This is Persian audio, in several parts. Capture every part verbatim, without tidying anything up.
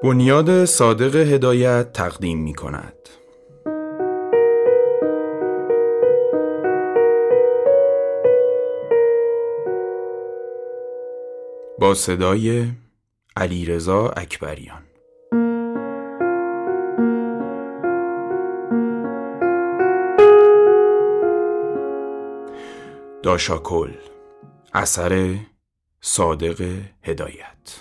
بنیاد صادق هدایت تقدیم می کند. با صدای علیرضا اکبریان. داشاکل، اثر صادق هدایت.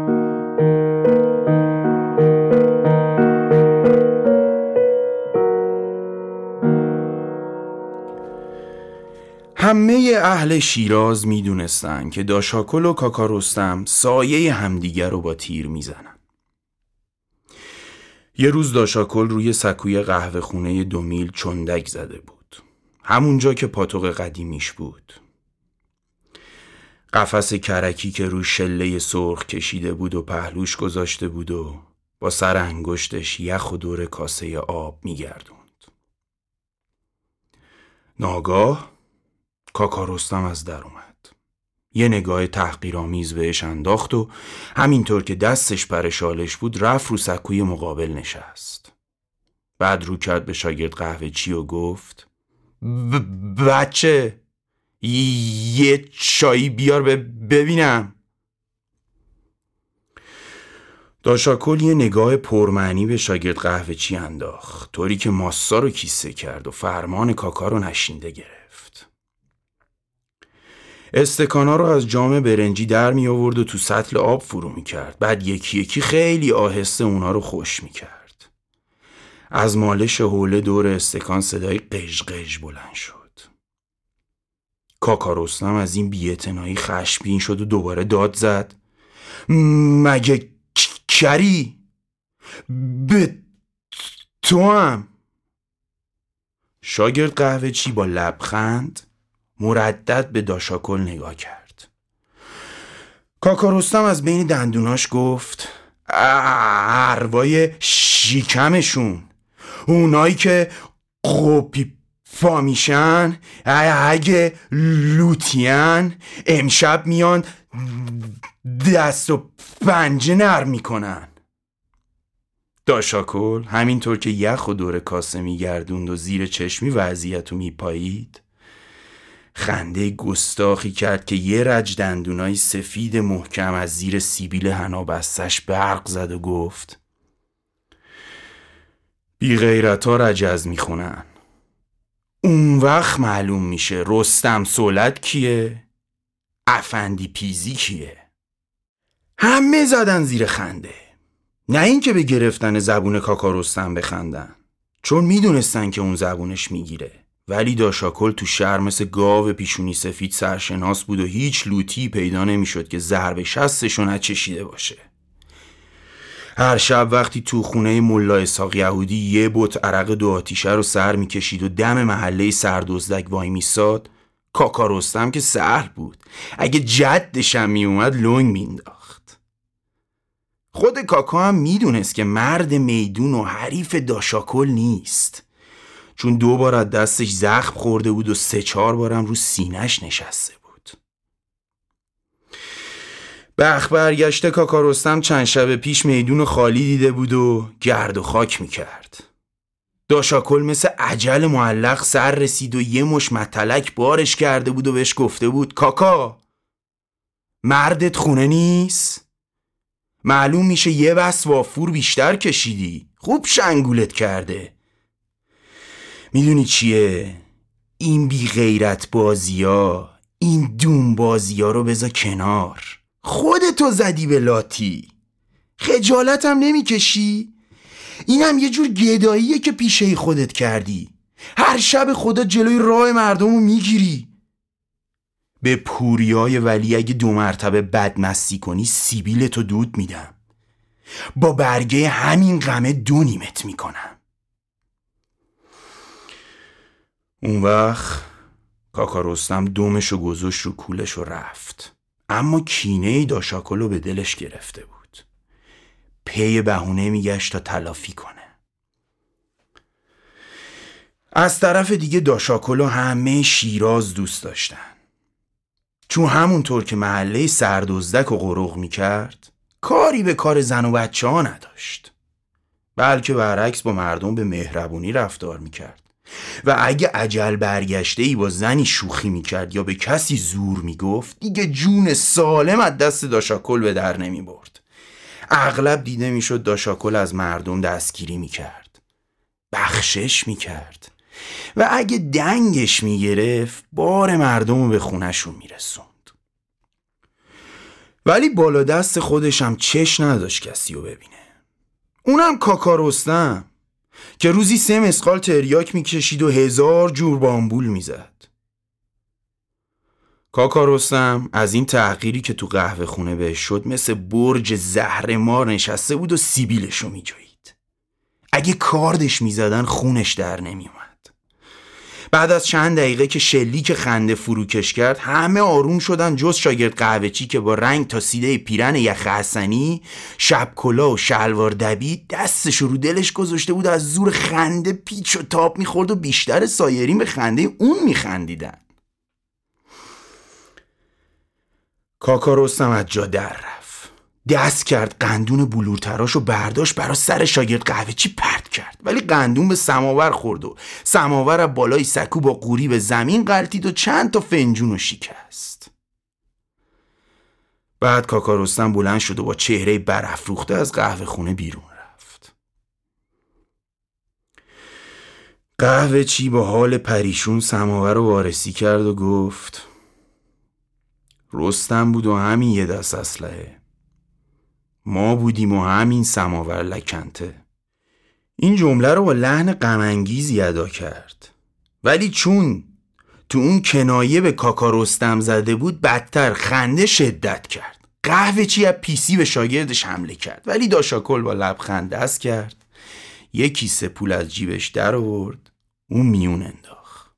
همه اهل شیراز می دونستن که داشاکل و کاکا رستم سایه همدیگر رو با تیر می زنن. یه روز داشاکل روی سکوی قهوه خونه دو میل چندک زده بود، همونجا که پاتوق قدیمیش بود. قفس کرکی که روی شله سرخ کشیده بود و پهلوش گذاشته بود و با سر انگشتش یخ و دور کاسه آب می گردوند. ناگاه کاکا رستم از در اومد. یه نگاه تحقیرآمیز بهش انداخت و همینطور که دستش پر شالش بود رفت رو سکوی مقابل نشست. بعد رو کرد به شاگرد قهوه چی و گفت: بچه یه چایی بیار ببینم. داشاکل یه نگاه پرمعنی به شاگرد قهوه چی انداخت، طوری که ماسا رو کیسه کرد و فرمان کاکا رو نشینده گرفت. استکانا رو از جام برنجی در می آورد و تو سطل آب فرو می کرد. بعد یکی یکی خیلی آهسته اونا رو خوش می کرد. از مالش حوله دور استکان صدای قژ قژ بلند شد. کاکا رستم از این بی‌اعتنایی خشمگین شد و دوباره داد زد: مگه کری؟ به تو هم؟ شاگرد قهوه چی با لبخند مردد به داشاکل نگاه کرد. کاکا رستم از بین دندوناش گفت: اروای شیکمشون، اونایی که قپی پا میشن، اگه لوتین امشب میان دست و پنجه نرم میکنن. داشاکل همینطور که یخ و دور کاسه میگردوند و زیر چشمی وضعیتو میپایید خنده گستاخی کرد که یه رج دندونای سفید محکم از زیر سیبیل حنا بستش برق زد و گفت: بی غیرتا رجز میخونن، اون وقت معلوم میشه رستم سولد کیه، افندی پیزی کیه. همه زدن زیر خنده، نه این که به گرفتن زبون کاکا رستم بخندن، چون میدونستن که اون زبونش میگیره. ولی داشاکل تو شهر مثل گاو پیشونی سفید سرشناس بود و هیچ لوتی پیدا نمیشد که ضرب شستشو نچشیده باشه. هر شب وقتی تو خونه ملا اسحاق یهودی یه بت عرق دو آتیشه رو سر میکشید و دم محله سردزدک وای میساد، کاکا رستم که سهل بود، اگه جدشم میومد لنگ مینداخت. خود کاکا هم میدونست که مرد میدون و حریف داشاکل نیست، چون دو بار از دستش زخم خورده بود و سه چهار بارم رو سینه‌اش نشسته بود. بخ برگشته کاکا رستم چند شب پیش میدون خالی دیده بود و گرد و خاک میکرد. داشاکل مثل عجل معلق سر رسید و یه مش متلک بارش کرده بود و بهش گفته بود: کاکا مردت خونه نیست؟ معلوم میشه یه بس وافور بیشتر کشیدی، خوب شنگولت کرده. میدونی چیه؟ این بی غیرت بازی ها، این دون بازی ها رو بذار کنار. خودتو زدی به لاتی، خجالت هم نمی کشی؟ این هم یه جور گداییه که پیشه خودت کردی. هر شب خدا جلوی راه مردم رو میگیری. به پوریای ولی اگه دو مرتبه بدمستی کنی سیبیلتو دود میدم، با برگه همین غمه دو نیمت میکنم. اون وقت کاکا رستم دومشو گذاشت رو کولش و رفت، اما کینه داشاکلو به دلش گرفته بود. پی بهونه میگشت تا تلافی کنه. از طرف دیگه داشاکلو همه شیراز دوست داشتن، چون همونطور که محله سردزدک و قروق میکرد، کاری به کار زن و بچه ها نداشت، بلکه برعکس با مردم به مهربونی رفتار میکرد و اگه اجل برگشته ای با زنی شوخی میکرد یا به کسی زور میگفت دیگه جون سالم از دست داشاکل به در نمیبرد. اغلب دیده میشد داشاکل از مردم دستگیری میکرد، بخشش میکرد و اگه دنگش میگرفت بار مردم رو به خونشون میرسوند. ولی بالا دست خودش هم چش نداشت کسی رو ببینه. اونم کاکا رستم که روزی سه مسقال تریاک میکشید و هزار جور بامبول میزد. کاکا رستم از این تحقیری که تو قهوه خونه بهش شد مثل برج زهرمار نشسته بود و سیبیلشو میجوید. اگه کاردش میزدن خونش در نمیومد. بعد از چند دقیقه که شلیک خنده فروکش کرد همه آروم شدن جز شاگرد قهوه‌چی که با رنگ تا سیده پیرن یخ حسنی، شب کلاه و شلوار دبی دستش رو دلش گذاشته بود، از زور خنده پیچ و تاب میخورد و بیشتر سایرین به خنده اون میخندیدن. کاکا رستم از جا در رفت، دست کرد قندون بلورتراش و برداشت برا سر شاگرد قهوه‌چی پرت کرد، ولی قندون به سماور خورد و سماور از بالای سکو با قوری به زمین غلتید و چند تا فنجون رو شکست. بعد کاکا رستم بلند شد و با چهره برافروخته از قهوه خونه بیرون رفت. قهوه‌چی با حال پریشون سماور رو وارسی کرد و گفت رستم بود و همین یه دست اسلحه، ما بودیم و همین سماور لکنته. این جمله رو با لحن غم‌انگیزی ادا کرد، ولی چون تو اون کنایه به کاکا رستم زده بود بدتر خنده شدت کرد. قهوه‌چی از پیسی به شاگردش حمله کرد، ولی داشاکل با لبخند دست کرد، یک کیسه پول از جیبش در آورد، اون میون انداخت.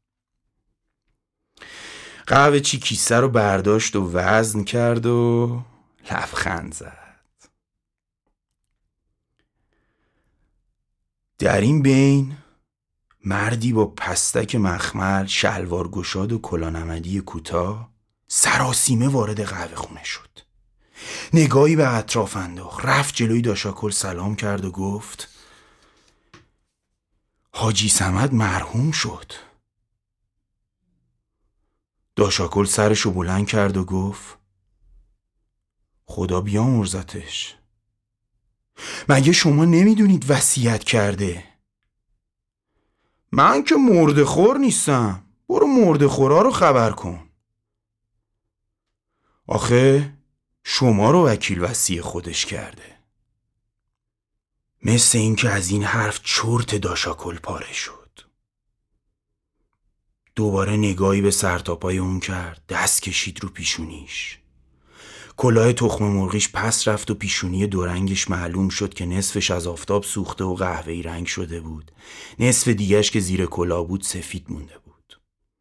قهوه‌چی کیسه رو برداشت و وزن کرد و لبخند زد. در این بین مردی با پستک مخمل، شلوار گشاد و کلاهنمدی کوتاه سراسیمه وارد قهوه خونه شد. نگاهی به اطراف انداخت، رفت جلوی داشاکل سلام کرد و گفت حاجی صمد مرحوم شد. داشاکل سرشو بلند کرد و گفت خدا بیامرزتش. مگه شما نمیدونید وصیت کرده؟ من که مرده خور نیستم، برو مرده خورا رو خبر کن. آخه شما رو وکیل وصی خودش کرده. مثل این که از این حرف چرت داشاکل پاره شد. دوباره نگاهی به سرتاپای اون کرد، دست کشید رو پیشونیش. کلاه تخم مرغیش پس رفت و پیشونی دورنگش معلوم شد که نصفش از آفتاب سوخته و قهوه‌ای رنگ شده بود، نصف دیگهش که زیر کلاه بود سفید مونده بود.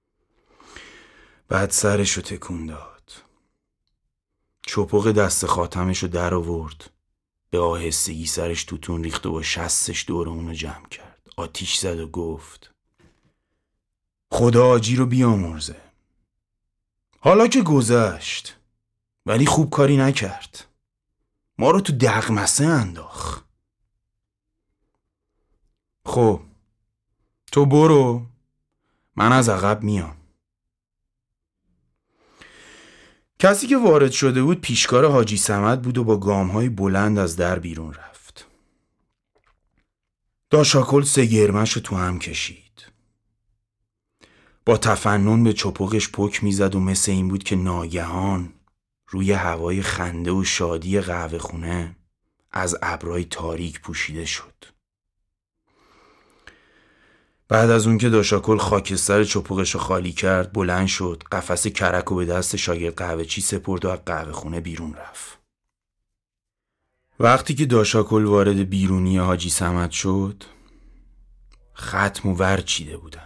بعد سرشو تکون داد، چپق دست خاتمشو در آورد، به آهستگی سرش توتون ریخت و با شستش دور اونو جمع کرد، آتیش زد و گفت خدا آجی رو بیامرزه. حالا که گذشت، ولی خوب کاری نکرد، ما رو تو دغمسه انداخت. خب تو برو، من از عقب میام. کسی که وارد شده بود پیشکار حاجی صمد بود و با گام‌های بلند از در بیرون رفت. داشاکل سگرمش رو تو هم کشید، با تفنن به چپقش پک میزد و مثل این بود که ناگهان روی هوای خنده و شادی قهوه خونه از ابرهای تاریک پوشیده شد. بعد از اون که داشاکل خاکستر چپقش رو خالی کرد بلند شد، قفس کرک رو به دست شاگرد قهوه‌چی سپرد و از قهوه خونه بیرون رفت. وقتی که داشاکل وارد بیرونی حاجی صمد شد ختم و ور چیده بودن.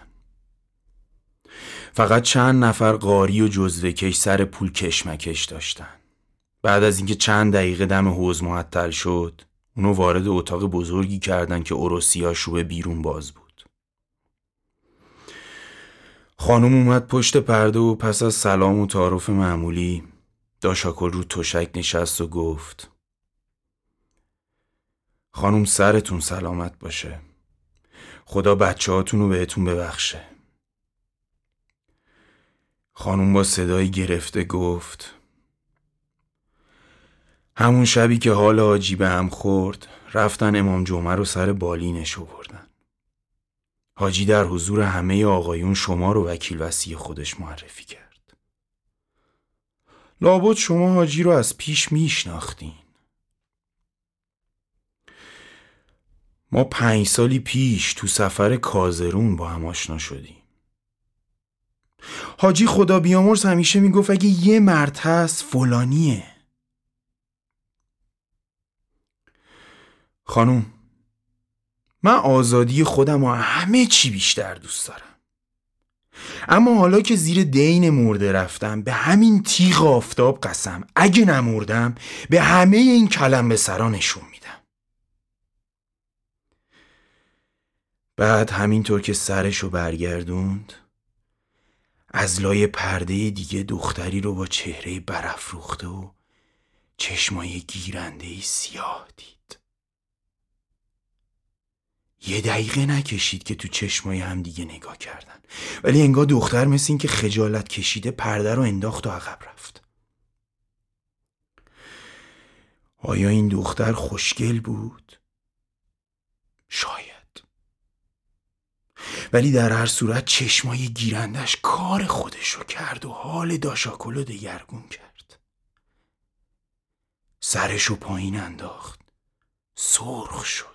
فقط چند نفر قاری و جزوه‌کش سر پول کشمکش داشتن. بعد از اینکه چند دقیقه دم حوض معطل شد اونو وارد اتاق بزرگی کردن که عروسی‌هاش رو به بیرون باز بود. خانم اومد پشت پرده و پس از سلام و تعارف معمولی داشاکل رو تشک نشست و گفت خانم سرتون سلامت باشه. خدا بچه هاتون رو بهتون ببخشه. خانم با صدای گرفته گفت: همون شبی که حال حاجی به هم خورد رفتن امام جمعه رو سر بالینش آوردن. حاجی در حضور همه آقایون شما رو وکیل وصی خودش معرفی کرد. لابد شما حاجی رو از پیش میشناختین. ما پنج سالی پیش تو سفر کازرون با هم آشنا شدیم. حاجی خدا بیامرز همیشه میگفت اگه یه مرد هست فلانیه. خانوم، من آزادی خودم و همه چی بیشتر دوست دارم، اما حالا که زیر دین مرده رفتم به همین تیغ آفتاب قسم اگه نمردم به همه این کلم به سرا نشون میدم. بعد همینطور که سرشو برگردوند از لای پرده دیگه دختری رو با چهره برافروخته و چشمای گیرنده‌ای سیاه دید. یه دقیقه نکشید که تو چشمای هم دیگه نگاه کردن، ولی انگار دختر مثل این که خجالت کشیده پرده رو انداخت و عقب رفت. آیا این دختر خوشگل بود؟ شاید. ولی در هر صورت چشمای گیرندش کار خودشو کرد و حال داشاکلو دگرگون کرد. سرشو پایین انداخت، سرخ شد.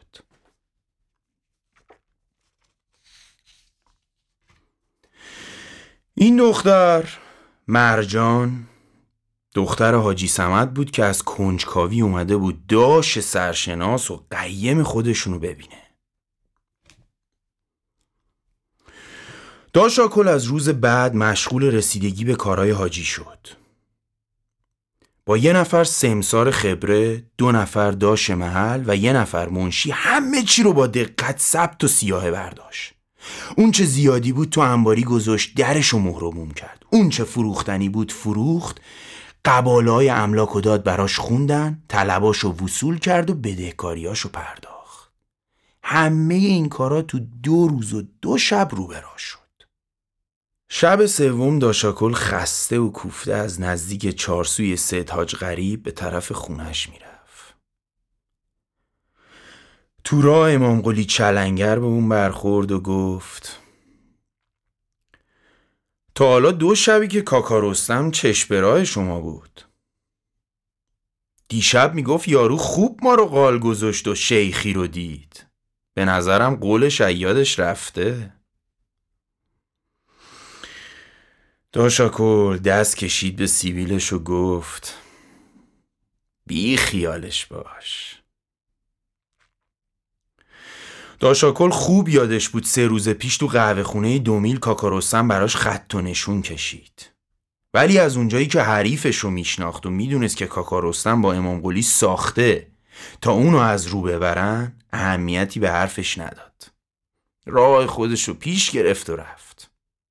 این دختر مرجان دختر حاجی صمد بود که از کنجکاوی اومده بود داش سرشناس و قیم خودشونو ببینه. داشاکل از روز بعد مشغول رسیدگی به کارهای حاجی شد. با یه نفر سمسار خبره، دو نفر داش محل و یه نفر منشی همه چی رو با دقت ثبت و سیاهه برداشت. اون چه زیادی بود تو انباری گذاشت، درشو مهرموم کرد. اون چه فروختنی بود فروخت، قباله‌های املاک و داد براش خوندن، طلباشو وصول کرد و بدهکاریاشو پرداخت. همه این کارا تو دو روز و دو شب روبرا شد. شب سوم داشاکل خسته و کوفته از نزدیک چارسوی سید حاج غریب به طرف خونش میرفت. تو راه امام قلی چلنگر به اون برخورد و گفت: تا حالا دو شبی که کاکا رستم چشم به راه شما بود. دیشب میگفت یارو خوب ما رو قال گذاشت و شیخی رو دید. به نظرم قول شیادش رفته. داشاکل دست کشید به سیبیلش و گفت: بی خیالش باش. داشاکل خوب یادش بود سه روز پیش تو قهوه خونه دومیل کاکا رستم براش خط و نشون کشید. ولی از اونجایی که حریفش رو میشناخت و میدونست که کاکا رستم با امام قلی ساخته تا اونو از رو ببرن، اهمیتی به حرفش نداد. راه خودش رو پیش گرفت و رفت.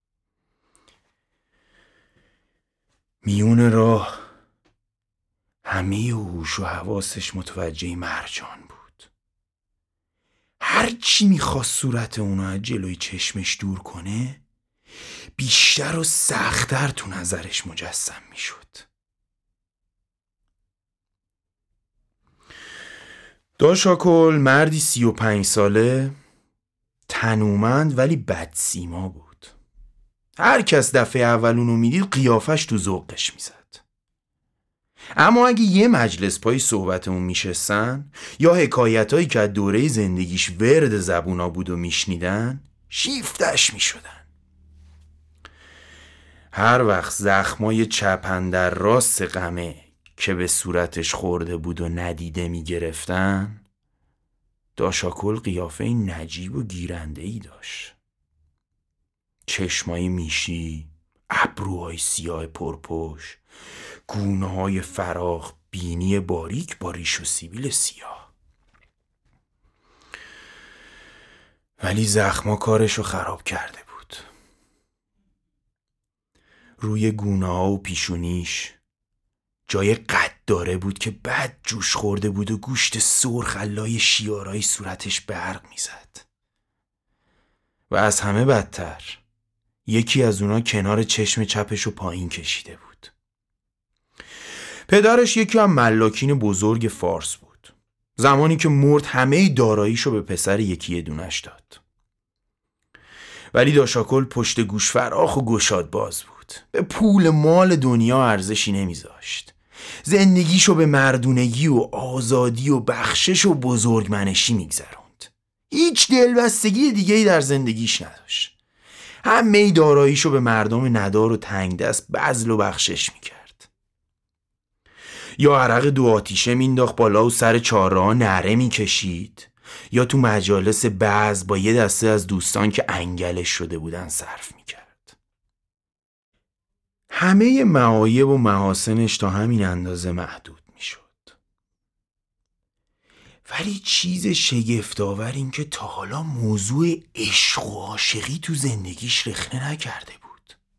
میون راه همه هوش و حواسش متوجه مرجان بود. هر چی میخواست صورت اونو از جلوی چشمش دور کنه بیشتر و سخت‌تر تو نظرش مجسم میشد. داشاکل مردی سی و پنج ساله، تنومند ولی بدسیما بود. هر کس دفعه اول اونو میدید قیافش تو ذوقش میزد. اما اگه یه مجلس پای صحبتمون میشستن یا حکایتایی که از دوره زندگیش ورد زبونا بود و میشنیدن شیفتش میشدن. هر وقت زخمای چپندر راست غمه که به صورتش خورده بود و ندیده میگرفتن، داشاکل قیافه نجیب و گیرنده‌ای داشت. چشمای میشی، ابروهای سیاه پرپوش، گونه‌های فراخ، بینی باریک با ریش و سیبیل سیاه. ولی زخما کارشو خراب کرده بود. روی گونه‌ها و پیشونیش جای قد داره بود که بد جوش خورده بود و گوشت سرخ علای شیارای صورتش برق میزد. و از همه بدتر یکی از اونا کنار چشم چپش رو پایین کشیده بود. پدرش یکی از ملاکین بزرگ فارس بود. زمانی که مرد همه داراییشو به پسر یکی دونش داد. ولی داشاکل پشت گوش فراخ و گشاد باز بود. به پول مال دنیا ارزشی نمیذاشت. زندگیشو به مردونگی و آزادی و بخشش و بزرگمنشی میگذروند. هیچ دلبستگی دیگه‌ای در زندگیش نداشت. همه داراییشو به مردم ندار و تنگ دست بذل و بخشش میکرد. یا عرق دو آتیشه مینداخت بالا و سر چهارراه نعره میکشید، یا تو مجالس بعض با یه دسته از دوستان که انگلش شده بودن صرف میکرد. همه معایب و محاسنش تا همین اندازه محدود میشد. ولی چیز شگفت‌آور این که تا حالا موضوع عشق و عاشقی تو زندگیش رخنه نکرده بود.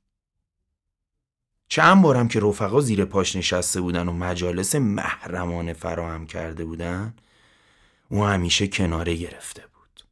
چند بارم که رفقا زیر پاش نشسته بودن و مجالس محرمانه فراهم کرده بودن، او همیشه کناره گرفته بود.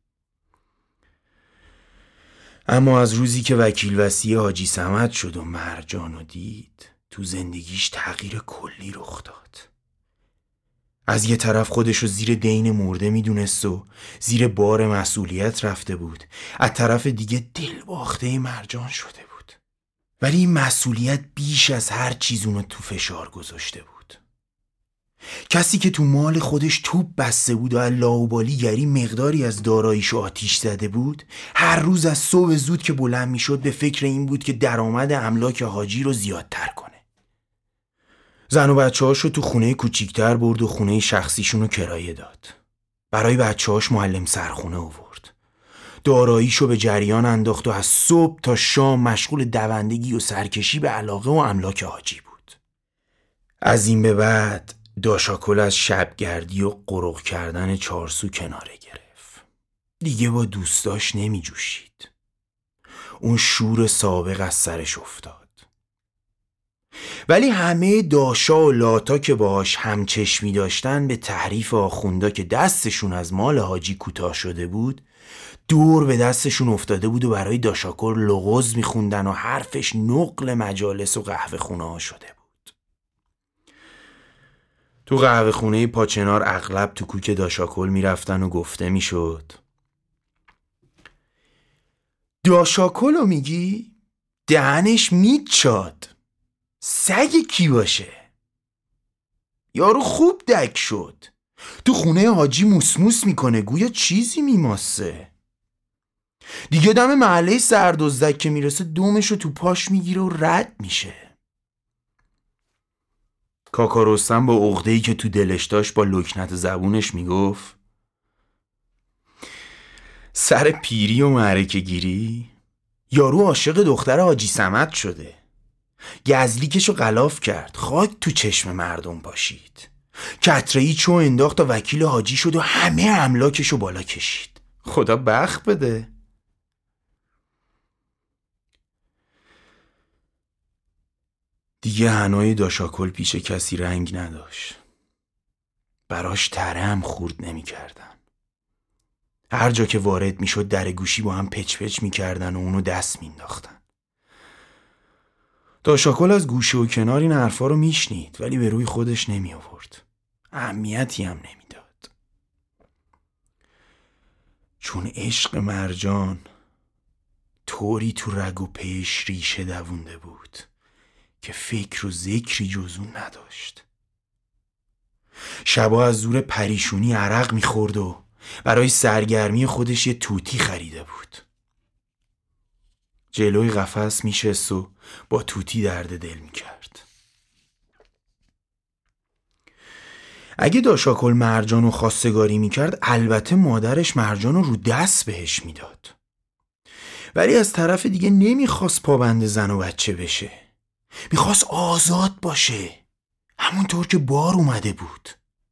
اما از روزی که وکیل وصی حاجی صمد شد و مرجانو دید، تو زندگیش تغییر کلی رخ داد. از یه طرف خودشو زیر دین مرده میدونست و زیر بار مسئولیت رفته بود، از طرف دیگه دل باخته مرجان شده بود. ولی این مسئولیت بیش از هر چیز اونو تو فشار گذاشته بود. کسی که تو مال خودش توپ بسته بود و لاابالی گری مقداری از داراییشو آتیش زده بود، هر روز از صبح زود که بلند میشد به فکر این بود که درآمد املاک حاجی رو زیادتر کنه. زن و بچه هاشو تو خونه کوچیکتر برد و خونه شخصیشون رو کرایه داد. برای بچه هاش معلم سرخونه آورد. داراییشو به جریان انداخت و از صبح تا شام مشغول دوندگی و سرکشی به علاقه و املاک حاجی بود. از این به بعد داشاکل از شبگردی و قرق کردن چارسو کناره گرفت. دیگه با دوستاش نمی جوشید. اون شور سابق از سرش افتاد. ولی همه داشا و لاتا که باهاش همچشمی داشتن به تحریف آخوندا که دستشون از مال حاجی کوتاه شده بود دور به دستشون افتاده بود و برای داشاکل لغز میخوندن و حرفش نقل مجالس و قهوه خونه ها شده بود. تو قهوه خونه پاچنار اغلب تو کوک داشاکل میرفتن و گفته میشد داشاکلو میگی؟ دهنش میچاد. سگ کی باشه؟ یارو خوب دک شد. تو خونه حاجی موسموس میکنه گویا چیزی میماسه. دیگه دم محله سردزدک که میرسه دومشو تو پاش میگیره و رد میشه. کاکا رستم با عقده‌ای که تو دلش داشت با لکنت زبونش میگفت سر پیری و معرکه گیری یارو عاشق دختر حاجی صمد شده. گزلیکشو غلاف کرد، خاک تو چشم مردم پاشید. کتره‌ای چو انداخت و وکیل حاجی شد و همه املاکشو بالا کشید. خدا بخت بده. دیگه حنای داشاکل پیش کسی رنگ نداشت. براش تره هم خورد نمی کردن. هر جا که وارد می شد در گوشی با هم پچ پچ می کردن و اونو دست می انداختن. داشاکل از گوشه و کنار این حرفا رو می شنید ولی به روی خودش نمی آورد. اهمیتی هم نمی داد. چون عشق مرجان طوری تو رگ و پیش ریشه دوونده بود که فکر و ذکری جز اون نداشت. شبا از زور پریشونی عرق میخورد و برای سرگرمی خودش یه توتی خریده بود. جلوی قفس میشست و با توتی درد دل میکرد. اگه داشاکل مرجانو خواستگاری میکرد البته مادرش مرجانو رو دست بهش میداد. ولی از طرف دیگه نمیخواست پابند زن و بچه بشه. میخواست آزاد باشه، همونطور که بار اومده بود.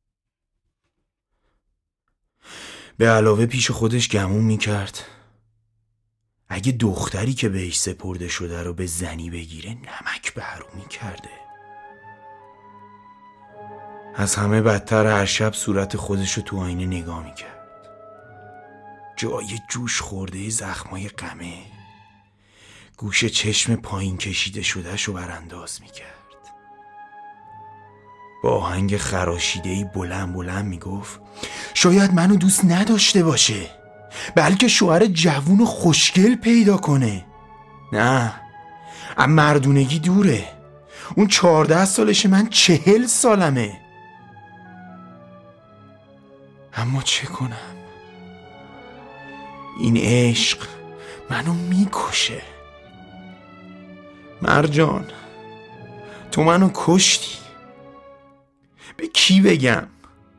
به علاوه پیش خودش گمون میکرد اگه دختری که بهش سپرده شده رو به زنی بگیره نمک به حرومی کرده. از همه بدتر هر شب صورت خودشو تو آینه نگاه میکرد. جای جوش خورده زخمای غمه، گوش چشم پایین کشیده شدهشو برانداز میکرد. با آهنگ خراشیدهی بلند بلند میگفت شاید منو دوست نداشته باشه، بلکه شوهر جوون و خوشگل پیدا کنه. نه، اما مردونگی دوره. اون چهارده سالشه، من چهل سالمه. اما چه کنم؟ این عشق منو میکشه. مرجان، تو منو کشتی. به کی بگم؟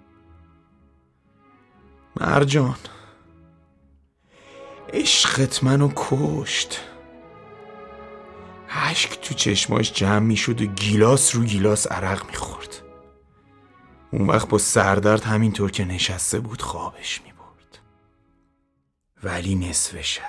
مرجان، عشقت منو کشت. اشک تو چشماش جمع میشد و گیلاس رو گیلاس عرق میخورد. اون وقت با سردرد همینطور که نشسته بود خوابش میبرد. ولی نصف شب،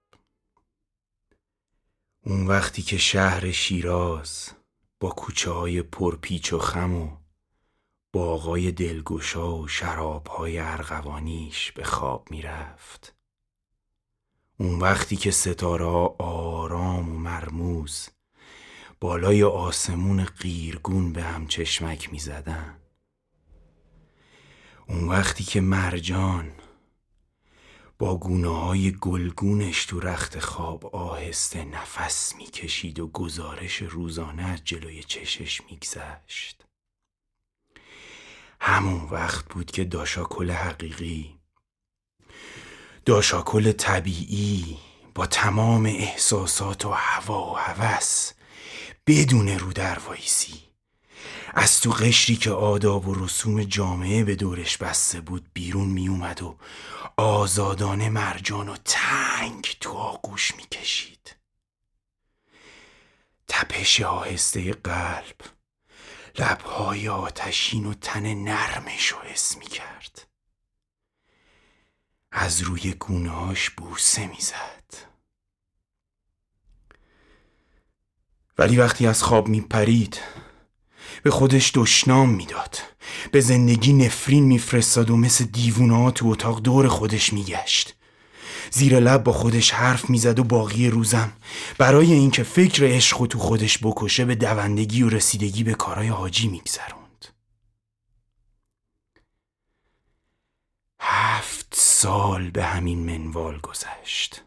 اون وقتی که شهر شیراز با کوچه های پرپیچ و خم و باغای دلگشا و شرابهای ارغوانیش به خواب میرفت، اون وقتی که ستاره آرام و مرموز بالای آسمون قیرگون به هم چشمک می زدن، اون وقتی که مرجان با گونه های گلگونش تو رخت خواب آهسته نفس می کشید و گزارش روزانه از جلوی چشش می گذشت، همون وقت بود که داشاکل حقیقی، داشاکل طبیعی با تمام احساسات و هوا و هوس بدون رو در وایسی از تو قشری که آداب و رسوم جامعه به دورش بسته بود بیرون می اومد و آزادانه مرجان و تنگ تو آغوش می کشید. تپش آهسته قلب، لبهای آتشین و تن نرمش رو حس می کرد. از روی گونه‌هاش بوسه می زد. ولی وقتی از خواب می پرید به خودش دشنام می داد، به زندگی نفرین می فرستاد و مثل دیوونه ها تو اتاق دور خودش می گشت. زیر لب با خودش حرف می زد و باقی روزم برای اینکه فکر عشق تو خودش بکشه به دوندگی و رسیدگی به کارهای حاجی می گذروند. هفت سال به همین منوال گذشت.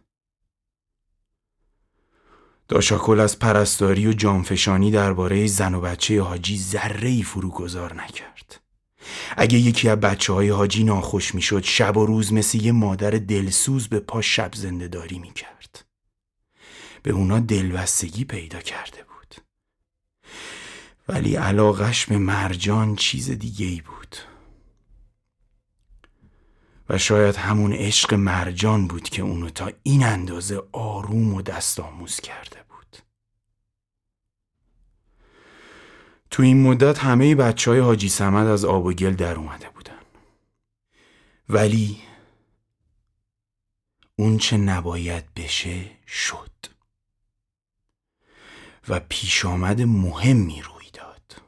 داشاکل از پرستاری و جانفشانی درباره زن و بچه حاجی ذره‌ای فروگذار نکرد. اگه یکی از بچه های حاجی ناخوش می شد، شب و روز مثل یه مادر دلسوز به پا شب زنده داری می کرد. به اونا دلبستگی پیدا کرده بود. ولی علاقش به مرجان چیز دیگه ای بود. و شاید همون عشق مرجان بود که اونو تا این اندازه آروم و دست آموز کرده بود. تو این مدت همه بچه های حاجی صمد از آب و گل در اومده بودن. ولی اون چه نباید بشه شد و پیش آمد مهمی روی داد.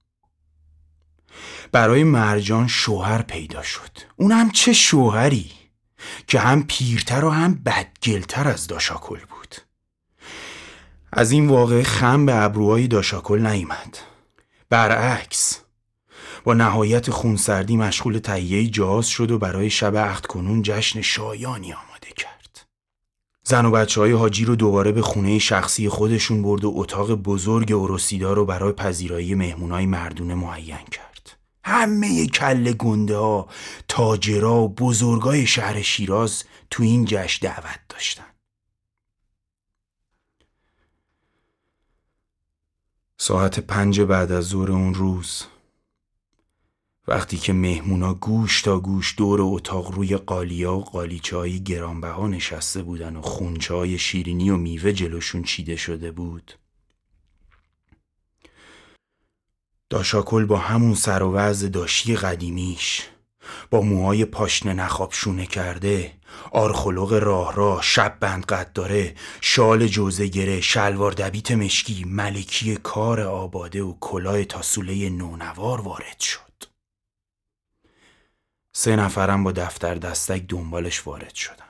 برای مرجان شوهر پیدا شد. اونم چه شوهری که هم پیرتر و هم بدگلتر از داشاکل بود. از این واقعه خم به ابروهای داشاکل نیامد. برعکس، با نهایت خونسردی مشغول تهیه جهاز شد و برای شب عقد کنون جشن شایانی آماده کرد. زن و بچه های حاجی رو دوباره به خونه شخصی خودشون برد و اتاق بزرگ اوروسیدا رو برای پذیرایی مهمونای مردونه معین کرد. همه کله گنده ها، تاجرها و بزرگای شهر شیراز تو این جشن دعوت داشتن. ساعت پنج بعد از ظهر اون روز، وقتی که مهمونا گوش تا گوش دور اتاق روی قالیا و قالیچه های گرانبها نشسته بودن و خونچه های شیرینی و میوه جلوشون چیده شده بود، داشاکل با همون سر و وضع داشتی قدیمیش، با موهای پاشنه نخاب شونه کرده، آرخلق راه راه، شب بند قد داره، شال جوزه گره، شلوار دبیت مشکی، ملکی کار آباده و کلاه تاسوله نونوار وارد شد. سه نفرم با دفتر دستک دنبالش وارد شدن.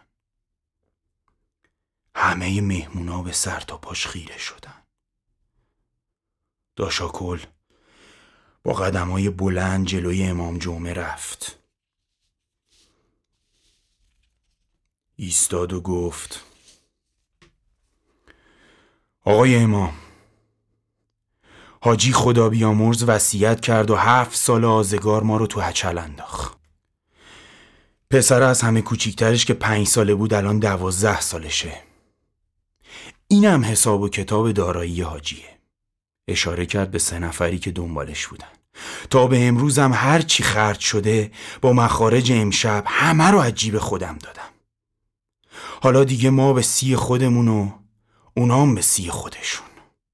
همه مهمونا به سر تا پاش خیره شدن. داشاکل با قدمای بلند جلوی امام جمعه رفت. ایستاد و گفت: آقای امام، حاجی خدا بیامرز وصیت کرد و هفت سال آزگار ما رو تو هچل انداخت. پسر از همه کوچیکترش که پنج ساله بود الان دوازده سالشه. اینم حساب و کتاب دارایی حاجیه. اشاره کرد به سه نفری که دنبالش بودن. تا به امروز هم هر چی خرج شده با مخارج امشب همه رو از جیب خودم دادم. حالا دیگه ما به سی خودمون و اونام به سی خودشون.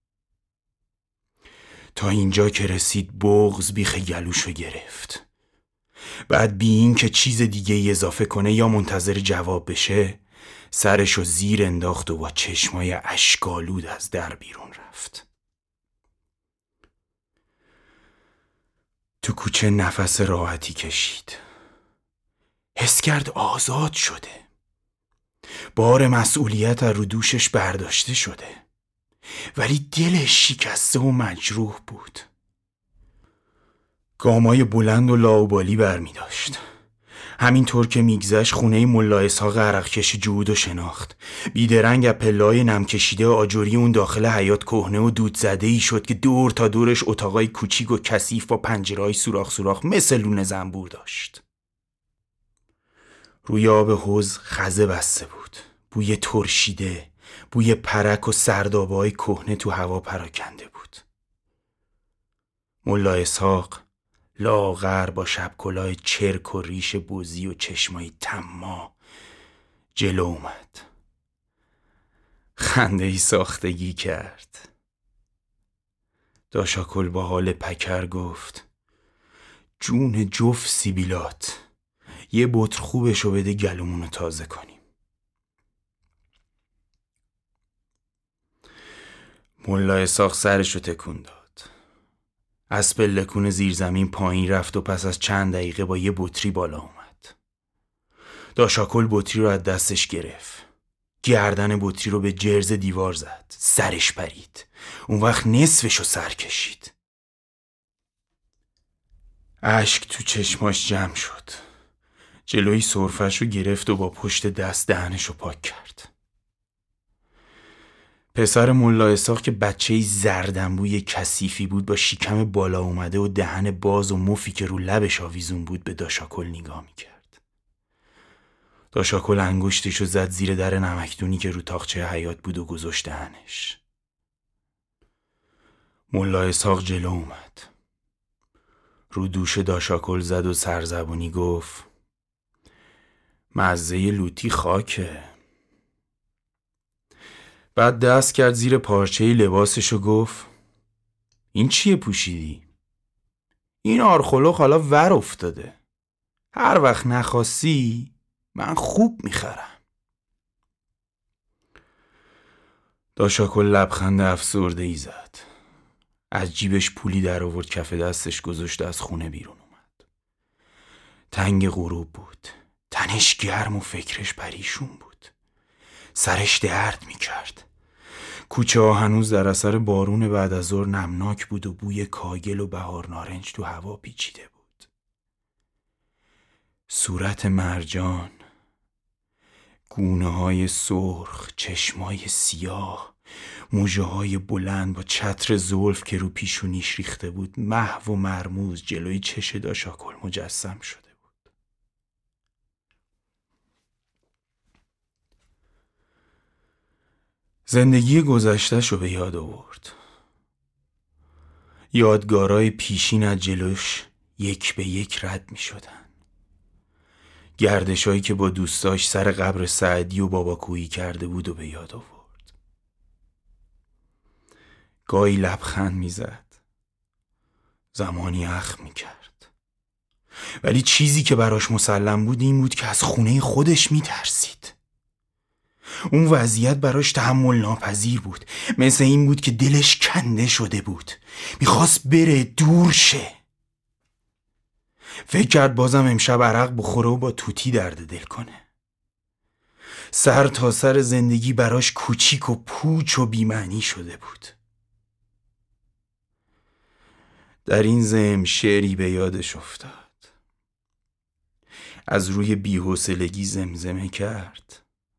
تا اینجا که رسید بغض بیخ گلوشو گرفت. بعد بی این که چیز دیگه ای اضافه کنه یا منتظر جواب بشه، سرشو زیر انداخت و با چشمای اشکالود از در بیرون رفت. تو کوچه نفس راحتی کشید. حس کرد آزاد شده. بار مسئولیت رو دوشش برداشته شده. ولی دلش شکسته و مجروح بود. گامای بلند و لاوبالی برمی داشت. همینطور که میگذشت خونه ملا اسحاق عرقکش جهود و شناخت. بیدرنگ از پله‌های نم کشیده آجوری اون داخل حیاط کهنه و دود زده ای شد که دور تا دورش اتاقای کوچیک و کثیف با پنجره‌های سوراخ سوراخ مثل لونه زنبور داشت. روی آب حوض خزه بسته بود. بوی ترشیده، بوی پرک و سردابه‌های کهنه تو هوا پراکنده بود. ملا اسحاق لاغر با شب کلاه چرک و ریش بزی و چشمای طماع جلو اومد. خنده ای ساختگی کرد. داشاکل با حال پکر گفت: جون جفت سیبیلات، یه بطر خوبشو بده گلومونو تازه کنیم. ملا اسحاق سرشو تکون داد. از پلکون زیر زمین پایین رفت و پس از چند دقیقه با یه بطری بالا اومد. داشاکل بطری رو از دستش گرفت. گردن بطری رو به جرز دیوار زد. سرش پرید. اون وقت نصفشو سر کشید. اشک تو چشماش جمع شد. جلوی سرفش رو گرفت و با پشت دست دهنشو پاک کرد. پسر ملا اسحاق که بچه‌ای زردنبوی کثیفی بود با شکم بالا اومده و دهن باز و مفی که رو لبش آویزون بود به داشاکل نگاه میکرد. داشاکل انگشتشو زد زیر در نمکدونی که رو تاقچه حیاط بود و گذاشت دهنش. ملا اسحاق جلو اومد. رو دوش داشاکل زد و سرزبونی گفت: مزه لوتی خاکه. بعد دست کرد زیر پارچه لباسش و گفت: این چیه پوشیدی؟ این آرخلق حالا ور افتاده. هر وقت نخواستی من خوب میخرم. داشاکل لبخند افسرده ای زد. از جیبش پولی در آورد کف دستش گذاشت، از خونه بیرون اومد. تنگ غروب بود. تنش گرم و فکرش پریشون بود. سرش درد میکرد. کوچه ها هنوز در اثر بارون بعد از ظهر نمناک بود و بوی کاگل و بهار نارنج تو هوا پیچیده بود. صورت مرجان، گونه های سرخ، چشمای سیاه، موجه های بلند با چتر زلف که رو پیشونیش ریخته بود محو و مرموز جلوی چش داشاکل مجسم شده بود. زندگی گذشته‌شو به یاد آورد. یادگارای پیشین از جلوش یک به یک رد می شدن. گردشایی که با دوستاش سر قبر سعدی و باباکویی کرده بود و به یاد آورد. گاهی لبخند می زد. زمانی اخم می کرد. ولی چیزی که براش مسلم بود این بود که از خونه خودش می ترسید. اون وضعیت براش تحمل ناپذیر بود. مثل این بود که دلش کنده شده بود. میخواست بره، دور شه. فکر کرد بازم امشب عرق بخوره و با توتی درد دل کنه. سر تا سر زندگی براش کوچیک و پوچ و بی‌معنی شده بود. در این ضمن شعری به یادش افتاد. از روی بی‌حوصلگی زمزمه کرد: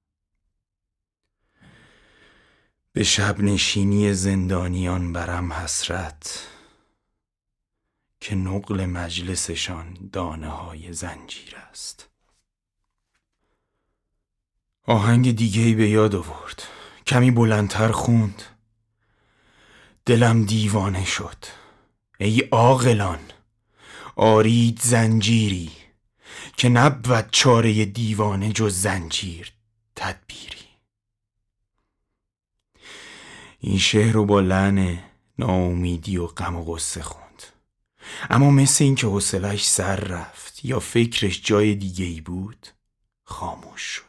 به شب نشینی زندانیان برم حسرت، که نقل مجلسشان دانه های زنجیر است. آهنگ دیگه‌ای به یاد آورد. کمی بلندتر خوند: دلم دیوانه شد، ای عاقلان آرید زنجیری، که نبود چاره دیوانه جز زنجیر تدبیری. این شعر رو با لحن ناامیدی و غم و غصه خوند، اما مثل این که حوصله‌اش سر رفت یا فکرش جای دیگه ای بود، خاموش شد.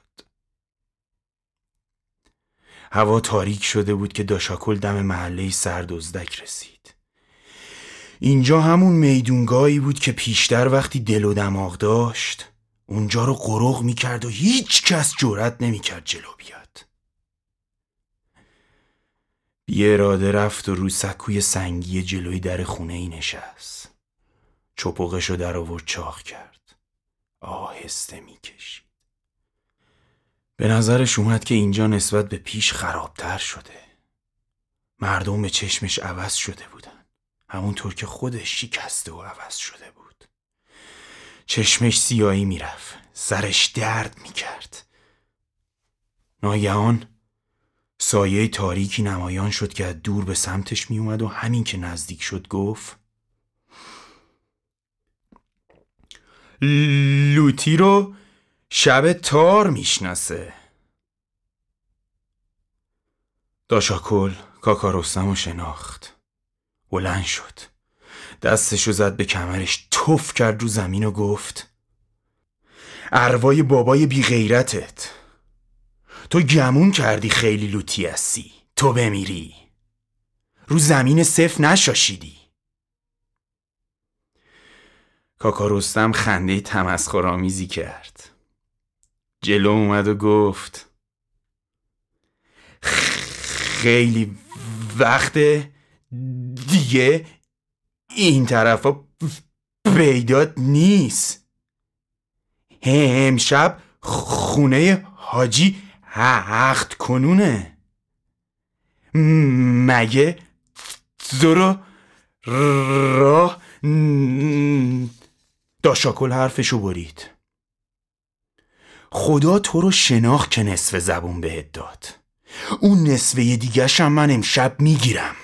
هوا تاریک شده بود که داشاکل دم محله سردزدک رسید. اینجا همون میدونگاهی بود که پیشتر وقتی دل و دماغ داشت اونجا رو قرق میکرد و هیچ کس جرأت نمیکرد جلو بیاد. بی اراده رفت و رو سکوی سنگی جلوی در خونه ای نشست. چپقشو در آورد چاق کرد. آهسته میکشید. به نظرش اومد که اینجا نسبت به پیش خرابتر شده. مردم به چشمش عوض شده بودن، همونطور که خودش شکسته و عوض شده بود. چشمش سیاهی میرفت، سرش درد میکرد. ناگهان سایه تاریکی نمایان شد که از دور به سمتش میومد و همین که نزدیک شد گفت: لوتی رو شب تار میشناسه. داشاکل کاکا رستم رو شناخت. بلند شد، دستشو زد به کمرش، تف کرد رو زمین و گفت: اروای بابای بی غیرتت، تو گمون کردی خیلی لوتی هستی، تو بمیری، رو زمین صفر نشاشیدی. کاکا رستم خنده تمسخرآمیزی کرد. جلو اومد و گفت: خیلی وقت دیگه این طرفا پیدات نیست. امشب خونه حاجی عقد کنونه. مگه تو رو راه داشاکل حرفشو برید. خدا تو رو شناخت که نصف زبون بهت داد. اون نصفه دیگه‌شم من امشب میگیرم.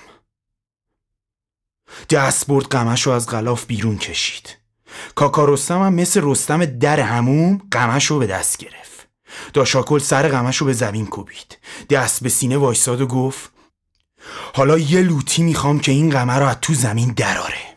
دست برد قمشو از غلاف بیرون کشید. کاکا رستم هم مثل رستم در هموم قمشو به دست گرفت. داشاکل سر قمشو به زمین کوبید، دست به سینه وایساد و گفت: حالا یه لوتی میخوام که این قمه رو از تو زمین دراره.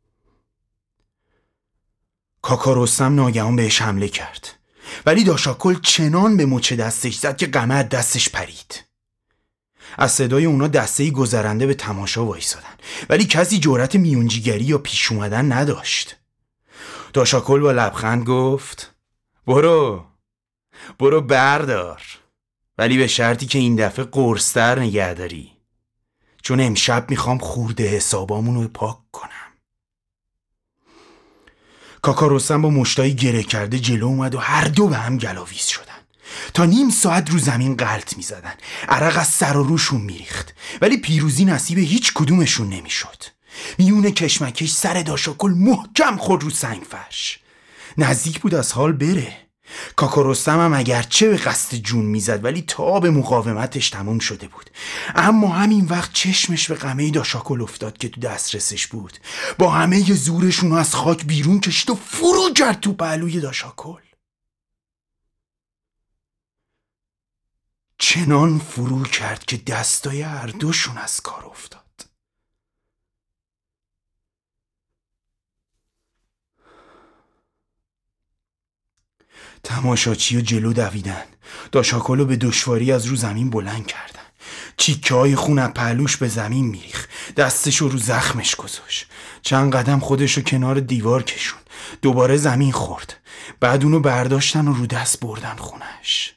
کاکا رستم ناگهان بهش حمله کرد، ولی داشاکل چنان به مچ دستش زد که قمه از دستش پرید. از صدای اونا دسته‌ای گذرنده به تماشا وایسادن، ولی کسی جرأت میونجیگری یا پیش اومدن نداشت. داشاکل با لبخند گفت: برو برو بردار، ولی به شرطی که این دفعه قرص‌تر نگه داری، چون امشب میخوام خورده حسابامونو پاک کنم. کاکا رستم با مشتایی گره کرده جلو اومد و هر دو به هم گلاویز شدن. تا نیم ساعت رو زمین غلط می زدن. عرق از سر و روشون می ریخت، ولی پیروزی نصیب هیچ کدومشون نمی شد. میون کشمکش سر داشاکل محکم خورد رو سنگ فرش. نزدیک بود از حال بره. کاکا رستم هم اگرچه به قصد جون می زد، ولی تاب مقاومتش تموم شده بود. اما همین وقت چشمش به قمه داشاکل افتاد که تو دسترسش بود. با همه ی زورشون از خاک بیرون کشید و فرو کرد تو پهلوی داشاکل. چنان فرو کرد که دستای هر دوشون از کار افتاد. تماشاچی و جلو دویدن. داشاکلو به دشواری از رو زمین بلند کردن. چیکه های خون از پهلوش به زمین میریخت. دستشو رو زخمش گذاشت. چند قدم خودشو کنار دیوار کشون. دوباره زمین خورد. بعد اونو برداشتن و رو دست بردن خونش.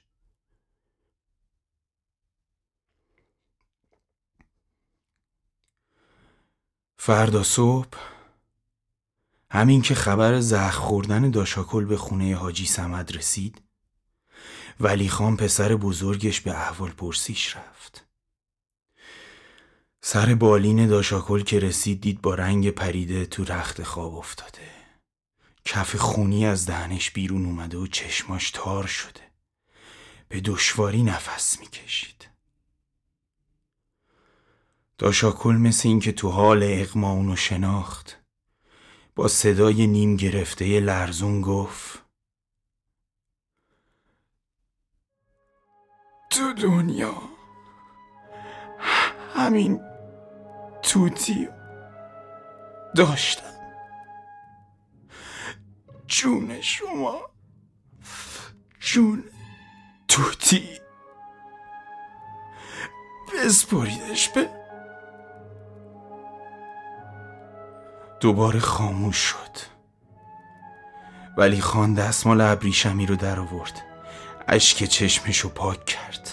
فردا صبح همین که خبر زخم خوردن داشاکل به خونه حاجی صمد رسید، ولی خان پسر بزرگش به احوال پرسیش رفت. سر بالین داشاکل که رسید دید با رنگ پریده تو رخت خواب افتاده. کف خونی از دهنش بیرون اومده و چشماش تار شده. به دشواری نفس میکشید. داشاکل مثل این که تو حال اغما اونو شناخت، با صدای نیم گرفته لرزون گفت: تو دنیا همین توتی داشتم. جون شما، جون توتی، بسپریدش به. دوباره خاموش شد. ولی خان دستمال ابریشمی رو در آورد، اشک چشمشو پاک کرد.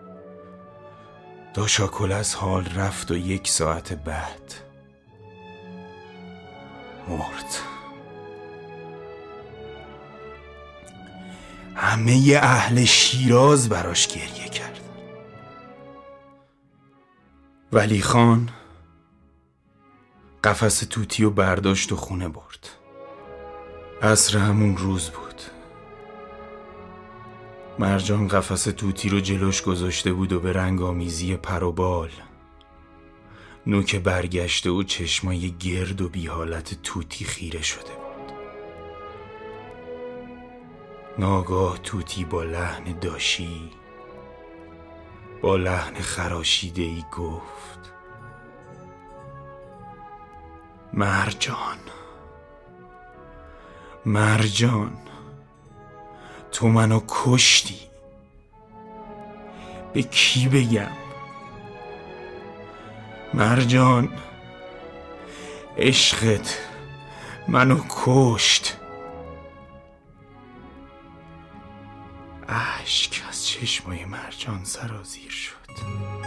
داشاکل از حال رفت و یک ساعت بعد مرد. همه اهل شیراز براش گریه کرد. ولی خان قفس توتی رو برداشت و خونه برد. عصر همون روز بود. مرجان قفس توتی رو جلوش گذاشته بود و به رنگ آمیزی پر و بال، نوک برگشته و چشمای گرد و بی حالت توتی خیره شده بود. ناگاه توتی با لحن داشی، با لحن خراشیده ای گفت: مرجان، مرجان، تو منو کشتی. به کی بگم؟ مرجان، عشقت منو کشت. اشک از چشمای مرجان سرازیر شد.